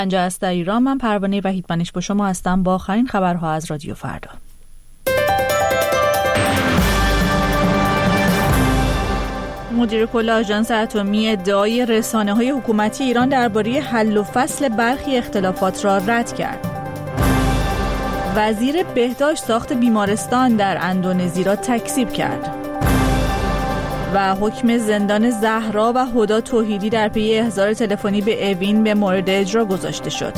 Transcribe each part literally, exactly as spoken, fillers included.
اینجا است در ایران. من پروانه وحیدمنش با شما هستم با آخرین خبرها از رادیو فردا. مدیر کل آژانس اتمی ادعای رسانه‌های حکومتی ایران درباره حل و فصل برخی اختلافات را رد کرد. وزیر بهداشت ساخت بیمارستان در اندونزی را تکذیب کرد. و حکم زندان زهرا و هدی توحیدی در پی احضار تلفنی به اوین به مورد اجرا گذاشته شد.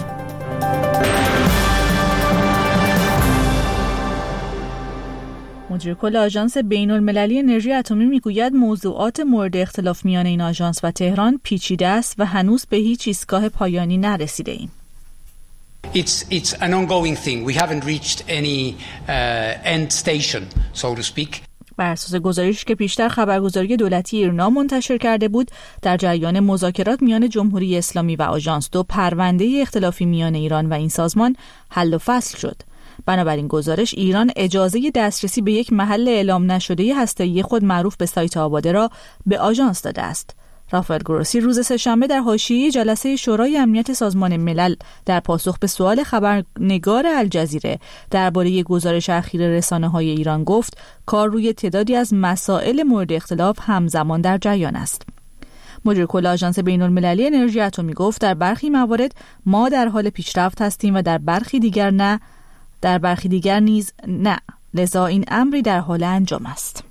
مدیر کل آژانس بین‌المللی انرژی اتمی میگوید موضوعات مورد اختلاف میان این آژانس و تهران پیچیده است و هنوز به هیچ ایستگاه پایانی نرسیده ایم. It's it's an ongoing thing. We haven't reached any uh, end station, so to speak. بر اساس گزارشی که پیشتر خبرگزاری دولتی ایرنا منتشر کرده بود، در جریان مذاکرات میان جمهوری اسلامی و آژانس دو پرونده اختلافی میان ایران و این سازمان حل و فصل شد. بنابراین گزارش ایران اجازه دسترسی به یک محل اعلام نشده هسته‌ای خود معروف به سایت آباده را به آژانس داده است. رافائل گروسی روز سه‌شنبه در حاشیه جلسه شورای امنیت سازمان ملل در پاسخ به سوال خبرنگار الجزیره درباره گزارش اخیر رسانه‌های ایران گفت کار روی تعدادی از مسائل مورد اختلاف همزمان در جریان است. مدیر کل آژانس بین‌المللی انرژی اتمی گفت در برخی موارد ما در حال پیشرفت هستیم و در برخی دیگر نه، در برخی دیگر نیز نه، لذا این امری در حال انجام است.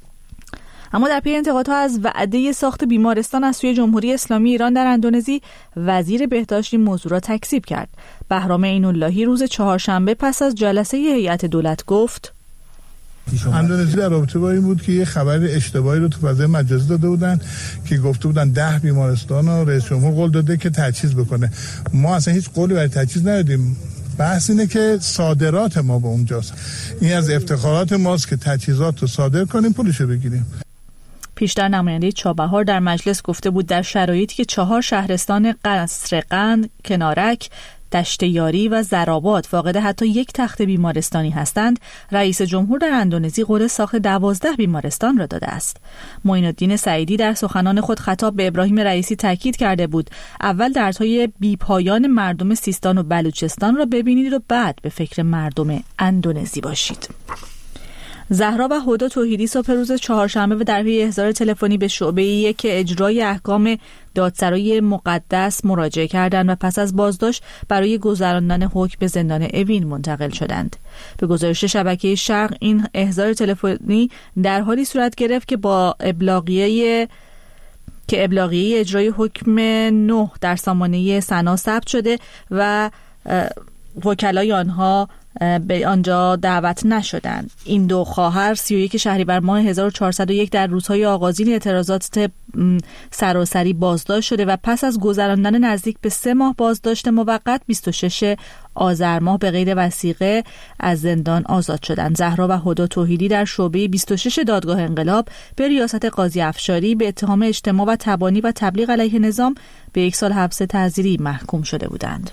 اما در پی انتقادها از وعده ساخت بیمارستان از سوی جمهوری اسلامی ایران در اندونزی، وزیر بهداشت این موضوع را تکذیب کرد. بهرام عین‌اللهی روز چهارشنبه پس از جلسه هیئت دولت گفت اندونزی در رابطه با این بود که یه خبر اشتباهی رو تو فضای مجازی داده بودن که گفته بودن ده بیمارستان و رئیس جمهور قول داده که تجهیز بکنه. ما اصلا هیچ قولی برای تجهیز ندادیم. بحث اینه که صادرات ما به اونجاست. این از افتخارات ماست که تجهیزات رو صادر کنیم پولشو بگیریم. پیشتر نماینده چابهار در مجلس گفته بود در شرایطی که چهار شهرستان قصر قند، کنارک، دشت یاری و زرآباد فاقد حتی یک تخت بیمارستانی هستند، رئیس جمهور در اندونزی قول ساخت دوازده بیمارستان را داده است. معین الدین سعیدی در سخنان خود خطاب به ابراهیم رئیسی تاکید کرده بود اول دردهای بیپایان مردم سیستان و بلوچستان را ببینید و بعد به فکر مردم اندونزی باشید. زهرا و هدی توحیدی صبح روز چهارشنبه و در پی احضار تلفنی به شعبه یک که اجرای احکام دادسرای مقدس مراجعه کردند و پس از بازداشت برای گذراندن حکم به زندان اوین منتقل شدند. به گزارش شبکه شرق این احضار تلفنی در حالی صورت گرفت که با ابلاغیه که ابلاغیه اجرای حکم نه در سامانه سنا ثبت شده و وکلای آنها به آنجا دعوت نشدند. این دو خواهر سی و یک شهریور ماه هزار و چهارصد و یک در روزهای آغازین اعتراضات سراسری بازداشت شده و پس از گذراندن نزدیک به سه ماه بازداشت موقت بیست و شش آذر ماه به غیر وثیقه از زندان آزاد شدند. زهرا و هدی توحیدی در شعبه بیست و شش دادگاه انقلاب به ریاست قاضی افشاری به اتهام اجتماع و تبانی و تبلیغ علیه نظام به یک سال حبس تعزیری محکوم شده بودند.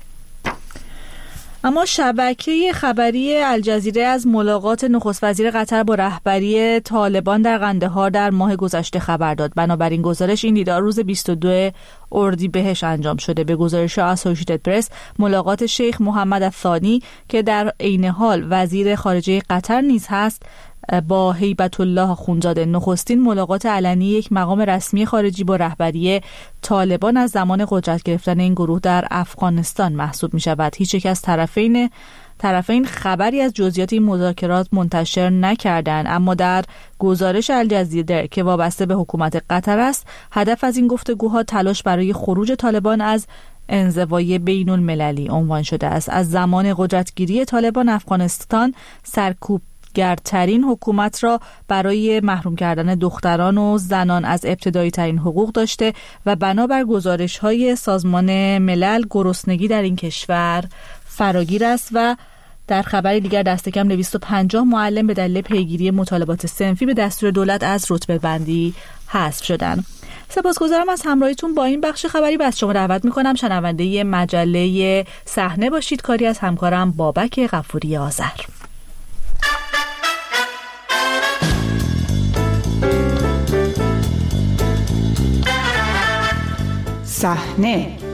اما شبکه خبری الجزیره از ملاقات نخست وزیر قطر با رهبری طالبان در قندهار در ماه گذشته خبر داد. بنابراین گزارش این دیدار روز بیست و دو اردیبهشت انجام شده. به گزارش اسوشیتد پرس، ملاقات شیخ محمد الثانی که در عین حال وزیر خارجه قطر نیز هست با هیبت الله خونزاده نخستین ملاقات علنی یک مقام رسمی خارجی با رهبری طالبان از زمان قدرت گرفتن این گروه در افغانستان محسوب می شود. هیچ یک از طرفین طرفین خبری از جزئیات این مذاکرات منتشر نکردند، اما در گزارش الجزیره که وابسته به حکومت قطر است، هدف از این گفتگوها تلاش برای خروج طالبان از انزوای بین المللی عنوان شده است. از زمان قدرتگیری طالبان افغانستان سرکوب گرترین حکومت را برای محروم کردن دختران و زنان از ابتدایی ترین حقوق داشته و بنابر گزارش های سازمان ملل گرسنگی در این کشور فراگیر است و در خبری دیگر دست کم دویست و پنجاه معلم به دلیل پیگیری مطالبات صنفی به دستور دولت از رتبه بندی حذف شدند. سپاسگزارم از همراهیتون با این بخش خبری. بس شما دعوت میکنم شنونده مجله صحنه باشید، کاری از همکارم بابک غفوری آذر. صحنه